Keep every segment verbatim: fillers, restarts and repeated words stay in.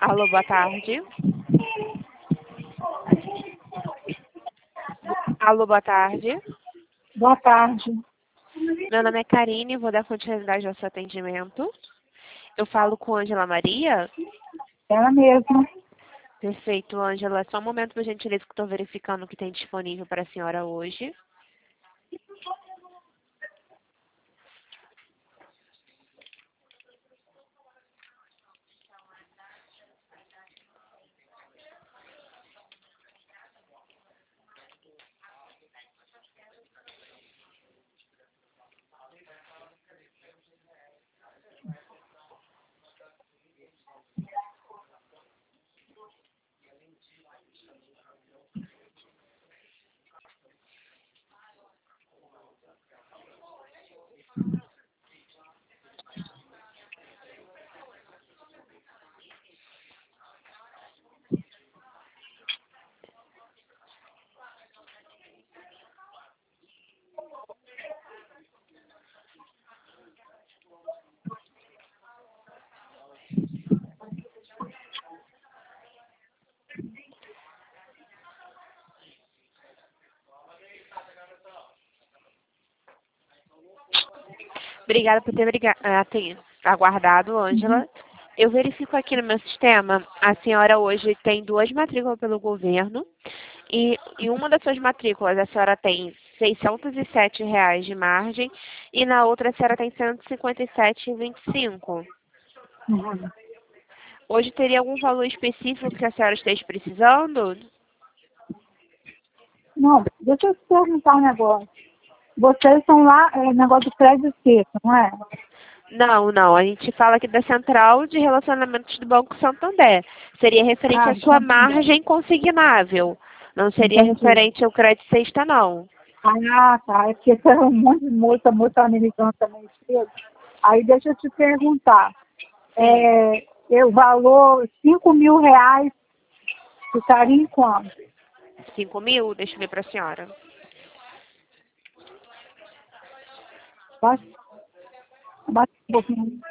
Alô, boa tarde. Alô, boa tarde. Boa tarde. Meu nome é Karine, vou dar continuidade ao seu atendimento. Eu falo com Ângela Maria? Ela mesma. Perfeito, Ângela. Só um momento, por gentileza, que estou verificando o que tem disponível para a senhora hoje. Obrigada por ter briga- ah, ter aguardado, Ângela. Eu verifico aqui no meu sistema, a senhora hoje tem duas matrículas pelo governo e em uma das suas matrículas a senhora tem seiscentos e sete reais de margem e na outra a senhora tem cento e cinquenta e sete reais e vinte e cinco centavos. Uhum. Hoje teria algum valor específico que a senhora esteja precisando? Não, deixa eu te perguntar um negócio. Vocês são lá, é, negócio de crédito seco, não é? Não, não. A gente fala aqui da Central de Relacionamentos do Banco Santander. Seria referente Ah, à de sua Santander. margem consignável. Não seria Entendi. referente ao crédito sexta, não. Ah, tá. É porque tem um monte de moça, moça americana também cedo. Aí deixa eu te perguntar. Sim. É, é, o valor, cinco mil reais, ficaria em quanto? Cinco mil? Deixa eu ver para a senhora. Baixa, baixa um pouquinho.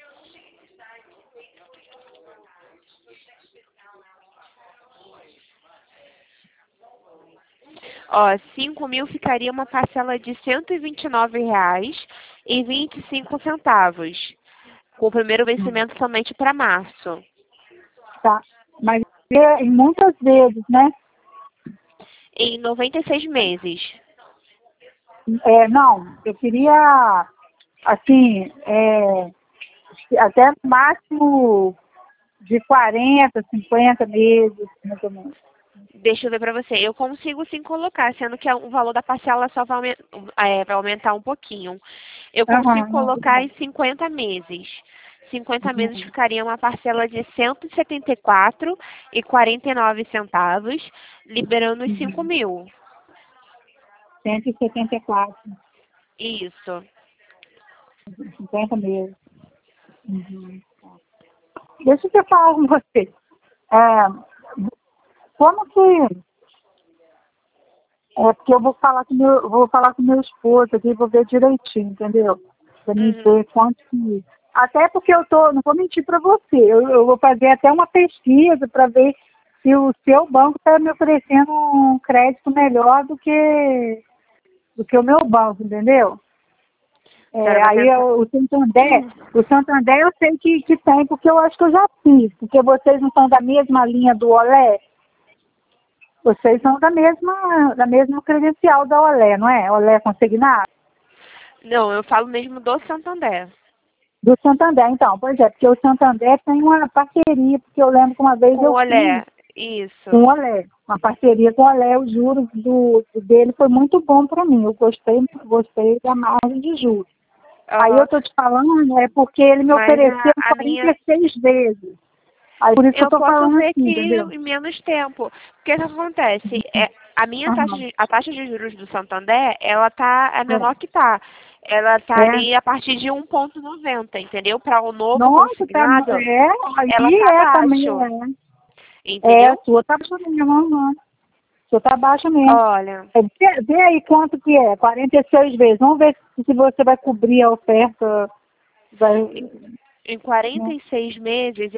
Ó, cinco mil ficaria uma parcela de cento e vinte e nove reais e vinte e cinco centavos. Com o primeiro vencimento somente para março. Tá. Mas é, em muitas vezes, né? Em noventa e seis meses. É, não, eu queria, assim, é, até no máximo de quarenta, cinquenta meses, mais ou menos. Deixa eu ver para você. Eu consigo sim colocar, sendo que o valor da parcela só vai, aumen- é, vai aumentar um pouquinho. Eu consigo Aham, não, tudo colocar bem. em cinquenta meses. cinquenta meses Uhum. ficaria uma parcela de cento e setenta e quatro reais e quarenta e nove centavos, liberando os cinco Uhum. mil. cento e setenta e quatro, Isso. cinquenta meses. Uhum. Deixa eu falar com você. É, como que. É porque eu vou falar com meu, vou falar com meu esposo aqui, vou ver direitinho, entendeu? Para mim Uhum. ver quanto que. Até porque eu tô, não vou mentir para você, eu, eu vou fazer até uma pesquisa para ver se o seu banco está me oferecendo um crédito melhor do que, do que o meu banco, entendeu? A senhora É, vai aí tentar. eu- o Santander, o Santander eu sei que, que tem, porque eu acho que eu já fiz, porque vocês não são da mesma linha do Olé, vocês são da mesma, da mesma credencial da Olé, não é? Olé consignado? Não, eu falo mesmo do Santander. Do Santander, então, pois é, porque o Santander tem uma parceria, porque eu lembro que uma vez Com eu fiz olé. com Isso. o Olé, uma parceria com o Olé, os juros do, dele foi muito bom para mim, eu gostei, gostei da margem de juros. Aí eu Aham. tô te falando, é porque ele me Mas ofereceu a, a quarenta minha. e seis vezes. Aí por isso que eu Eu tô posso falando ver assim, aqui entendeu? em menos tempo. O que que acontece? É, a minha taxa Aham. de, a taxa de juros do Santander, ela tá é menor que tá. Ela tá É. É. ali a partir de um ponto noventa, entendeu? Para o novo Nossa, tá, consignado, é, ela aí tá é também, baixo, é. É, a entendeu? sua tá baixa mesmo, aham. A sua tá baixa mesmo. Olha, É, vê, vê aí quanto que é, quarenta e seis vezes. Vamos ver se, se você vai cobrir a oferta. Vai, em, em quarenta né? e seis meses, eu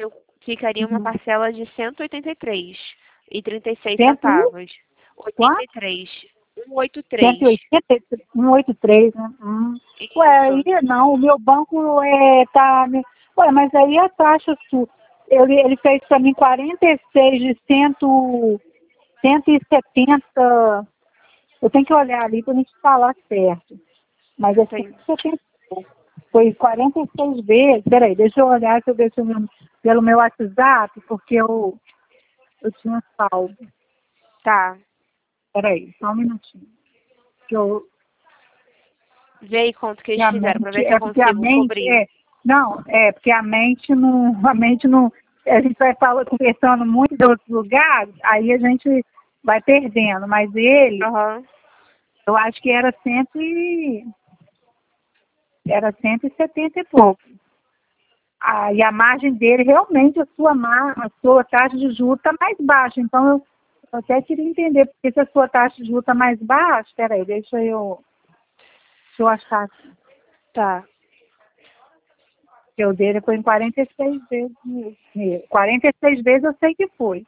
ficaria uma Uhum. parcela de cento e oitenta e três reais e trinta e seis Cento e centavos. oitenta e três. cento e oitenta e três. cento e oitenta, cento e oitenta e três, né? Hum. Ué, aí Isso. não, o meu banco é, tá... me- Ué, mas aí a taxa sua, ele, ele fez para mim quarenta e seis de cento, cento e setenta. Eu tenho que olhar ali para a gente falar certo. Mas é Sim. cento e setenta. Foi quarenta e seis vezes. Peraí, deixa eu olhar se eu deixo meu, pelo meu WhatsApp, porque eu, eu tinha salvo. Tá. Peraí, só um minutinho. Que eu, Vê aí quanto que que eles a fizeram pra mente, ver se eu é porque a consigo mente, cobrir. é, não, é porque a mente não, a mente não, a gente vai falando, conversando muito de outros lugares, aí a gente vai perdendo, mas ele, Aham. eu acho que era cento e, era cento e setenta e pouco. Ah, e a margem dele, realmente, a sua, mar, a sua taxa de juros está mais baixa. Então, eu, eu até queria entender, porque se a sua taxa de juros está mais baixa, peraí, deixa eu, deixa eu achar aqui. Tá. Que o dele foi em quarenta e seis vezes mesmo. quarenta e seis vezes eu sei que foi.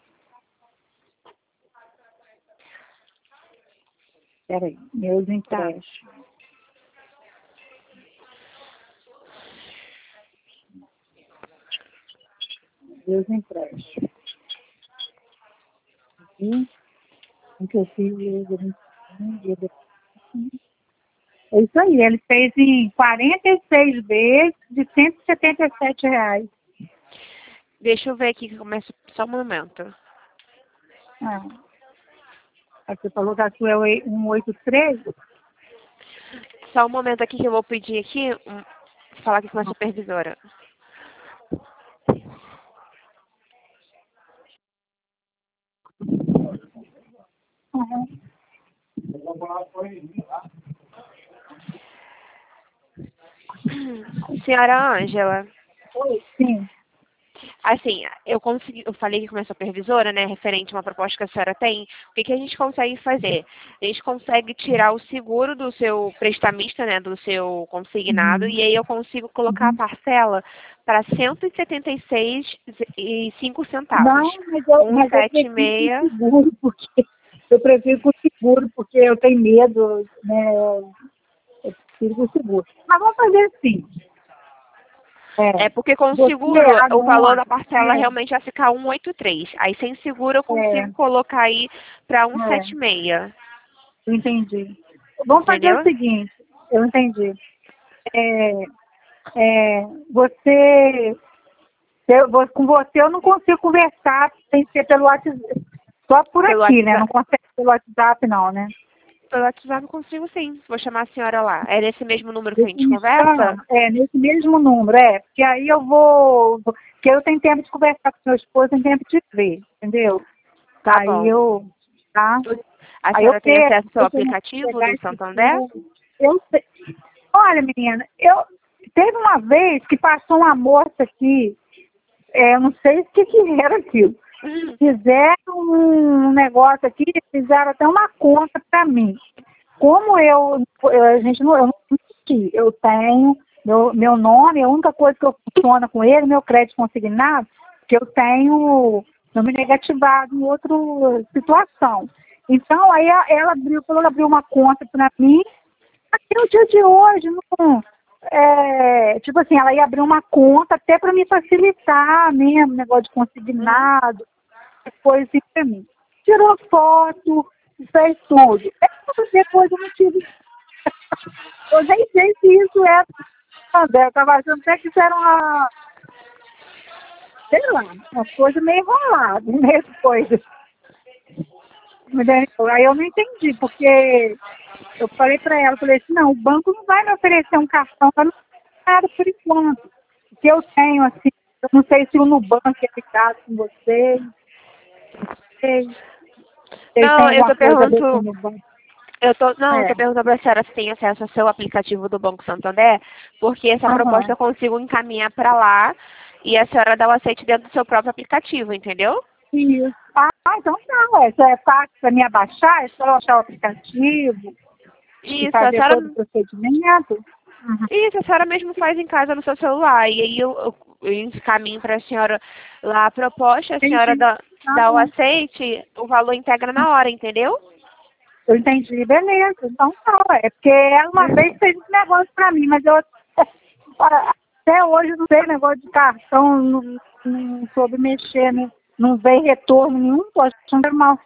Peraí, meus Tá. empréstimos. Meus empréstimos. E o que eu fiz, é isso aí, ele fez em quarenta e seis vezes de cento e setenta e sete reais. Deixa eu ver aqui que começa só um momento. Ah, aí você falou que a sua é cento e oitenta e três? Só um momento aqui que eu vou pedir aqui, um, falar aqui com a supervisora. Uhum. Senhora Ângela, Oi, sim. assim, eu consegui, eu falei aqui com a minha supervisora, né, referente a uma proposta que a senhora tem, o que, que a gente consegue fazer? A gente consegue tirar o seguro do seu prestamista, né, do seu consignado, Uhum. e aí eu consigo colocar a Uhum. parcela para cento e setenta e seis reais e cinco centavos. Não, mas eu, mas eu prefiro com cento e setenta e seis. seguro, porque eu prefiro com seguro, porque eu tenho medo, né? Eu prefiro com seguro. Mas vamos fazer assim. É É, porque com o você seguro, o valor da anota, parcela realmente vai ficar cento e oitenta e três. Aí sem seguro eu é, consigo colocar aí para é, cento e setenta e seis. eu entendi. Vamos fazer o Entendeu? seguinte, eu entendi. É, é, você, eu, vou- com você eu não consigo conversar, tem que ser pelo WhatsApp, só por Pelo aqui, né? Não WhatsApp. consegue pelo WhatsApp não, né? Pelo WhatsApp eu consigo sim. Vou chamar a senhora lá. É nesse mesmo número que a Você gente me conversa? chama, é, nesse mesmo número, é, porque aí eu vou, porque eu tenho tempo de conversar com meu esposo, tenho tempo de ver, entendeu? Tá Aí bom. eu, tá? A Aí eu senhora tem quero, acesso ao seu deixa eu aplicativo pegar do esse Santander? tudo. Eu sei. Olha, menina, eu, teve uma vez que passou uma moça aqui, é, eu não sei o que, que era aquilo. Hum. Fizeram um negócio aqui, fizeram até uma conta para mim. Como eu, eu- a gente não, eu não menti, eu tenho meu, meu nome, a única coisa que eu funciona com ele, meu crédito consignado, que eu tenho nome negativado em outra situação. Então, aí a- ela abriu, falou, ela abriu uma conta para mim, até o dia de hoje, não, é, tipo assim, ela ia abrir uma conta até para me facilitar mesmo, negócio de Uhum. consignado, coisa assim para mim. Tirou foto, fez tudo. Depois eu não tive. Eu nem sei se isso é. Eu estava achando até que isso era uma. Sei lá, uma coisa meio enrolada, meio coisa. Entendeu? Aí eu não entendi, porque eu falei para ela, falei assim, não, o banco não vai me oferecer um cartão, eu não tenho nada por enquanto. O que eu tenho, assim, eu não sei se o Nubank é ligado com vocês, não sei. Eles têm Não, eu alguma tô coisa a ver com o perguntando. Nubank. Eu tô, não, eu É. tô perguntando pra senhora se tem acesso ao seu aplicativo do Banco Santander, porque essa proposta Aham. eu consigo encaminhar para lá e a senhora dá o aceite dentro do seu próprio aplicativo, entendeu? Isso. Ah, então não, é, já é fácil para mim abaixar, é só eu achar o aplicativo e Isso, a fazer senhora, todo o procedimento. Uhum. isso, a senhora mesmo faz em casa no seu celular. E aí eu, eu eu encaminho para a senhora lá a proposta, a Entendi. senhora dá, Tá dá o bom. aceite, o valor integra na hora, entendeu? Eu entendi, beleza. Então tá, é porque ela uma vez fez esse negócio pra mim, mas eu até hoje não sei negócio de cartão, não, não soube mexer, né? Não veio retorno nenhum, tô achando mal.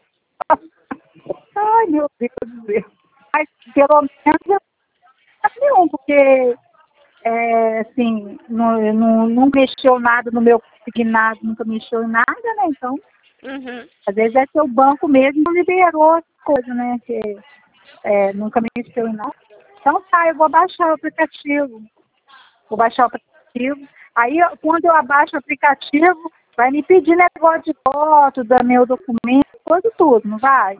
Ai, meu Deus do céu. Mas pelo menos eu não nenhum, porque é, assim, não, não, não mexeu nada no meu consignado, nunca mexeu em nada, né? Então, Uhum. às vezes é seu banco mesmo não liberou as coisas, né? Que é, nunca mexeu em nada. Então tá, eu vou baixar o aplicativo. Vou baixar o aplicativo. Aí, eu- quando eu abaixo o aplicativo, vai me pedir negócio de foto, do meu documento, coisa tudo, não vai?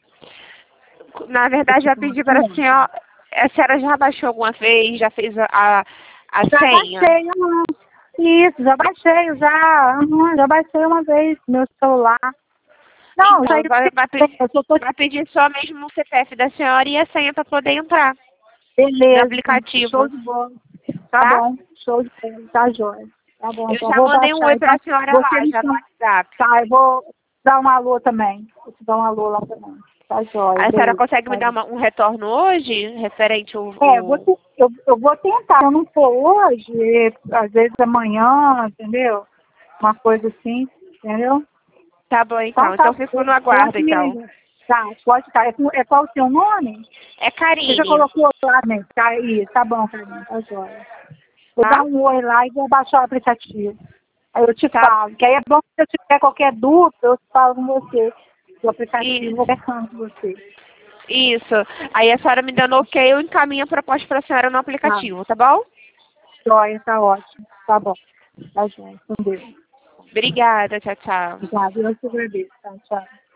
Na verdade, já pedi para a senhora, a senhora já baixou alguma vez, já fez a, a, a Já senha? baixei, uhum. Isso, já baixei, já, uhum, já baixei uma vez no meu celular. Não, isso aí Então, vai, vai, eu pedir, só tô vai pedir só mesmo o C P F da senhora e a senha para poder entrar no beleza, show aplicativo, de bola. Tá tá? bom, show de bola, tá jóia. Tá bom, Eu então já vou mandei um baixar. oi para Então, a senhora você lá, me já no chama. WhatsApp. Tá, eu vou dar um alô também. Vou te dar um alô lá também. Tá jóia, A senhora beijo. consegue me Tá dar bom. uma- um retorno hoje, referente ao... É, eu vou, ao- te- eu, eu vou tentar. Se eu não for hoje, às vezes amanhã, entendeu? Uma coisa assim, entendeu? Tá bom, Então então. tá, Então, fico no aguardo, pode me então. ligar. Tá, pode estar. É, com- é qual o seu nome? É Você já Karine, colocou lá, né? Tá aí, tá bom, Carlinhos, tá jóia. Vou dar tá? um oi lá e vou baixar o aplicativo. Aí eu te Tá. falo, que aí é bom que se eu tiver qualquer dúvida, eu falo com você. O aplicativo, eu Isso. vou conversando com você. Isso. Aí a senhora me dando ok, eu encaminho a proposta para a senhora no Tá, aplicativo, tá bom? jóia, tá ótimo. Tá bom. Tá jóia, com Deus. Obrigada, tchau, tchau. Obrigada, eu te agradeço. Tá, tchau.